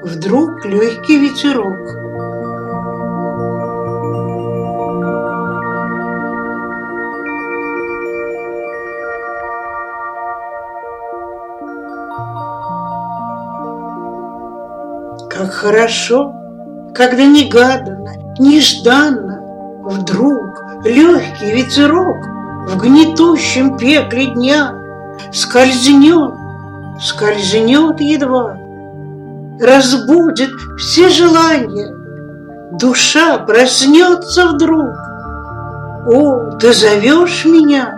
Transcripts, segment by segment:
Вдруг легкий ветерок. Как хорошо, когда негаданно, нежданно вдруг легкий ветерок в гнетущем пекле дня скользнет едва, разбудит все желания, душа проснется вдруг. О, ты зовешь меня?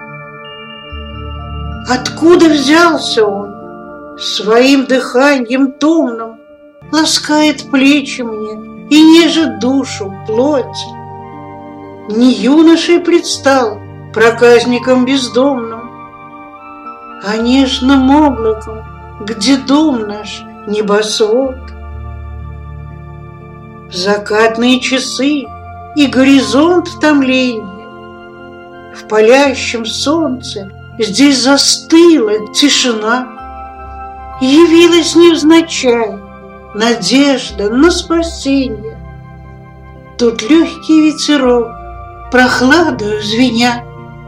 Откуда взялся он? Своим дыханием томным ласкает плечи мне и нежит душу, плоть. Не юношей предстал проказником бездомным, а нежным облаком, где дом наш небосвод. В закатные часы и горизонт в томлении, в палящем солнце здесь застыла тишина. Явилась невзначай надежда на спасение. Тут легкий ветерок, прохладою звеня.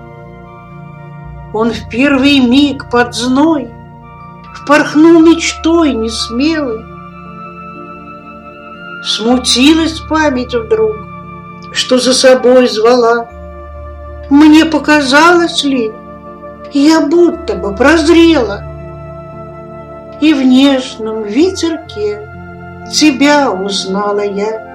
Он в первый миг под зной впорхнул мечтой несмелой. Смутилась память вдруг, что за собой звала. Мне показалось ли, я будто бы прозрела, и в нежном ветерке тебя узнала я.